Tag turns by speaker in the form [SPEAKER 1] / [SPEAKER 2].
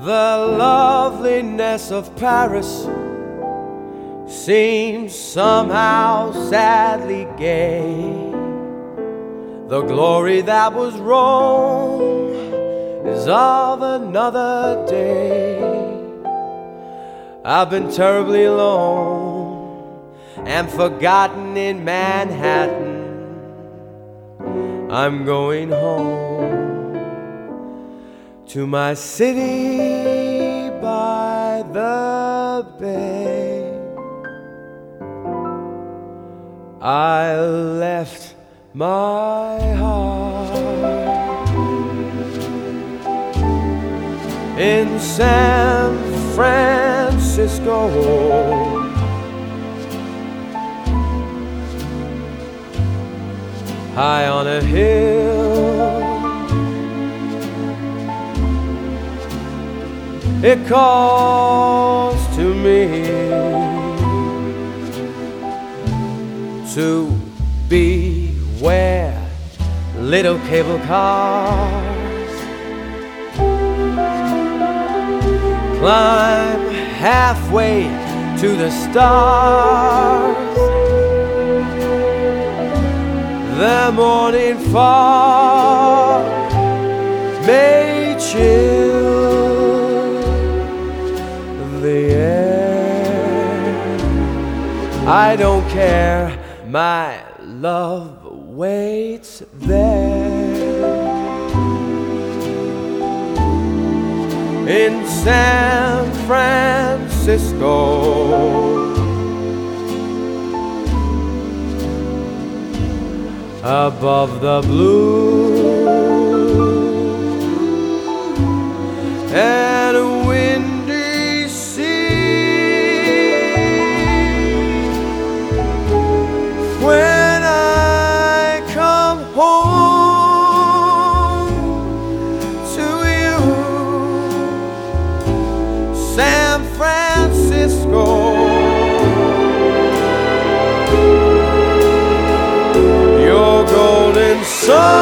[SPEAKER 1] The loveliness of Paris seems somehow sadly gay. The glory that was Rome is of another day. I've been terribly alone and forgotten in Manhattan. I'm going home to my city by the bay. I left my heart in San Francisco, high on a hill. It calls to me to be where little cable cars climb halfway to the stars. The morning fog may chill the air. I don't care, my love waits there in San Francisco. Above the blue and a windy sea, when I come home to you, San Francisco, your golden sun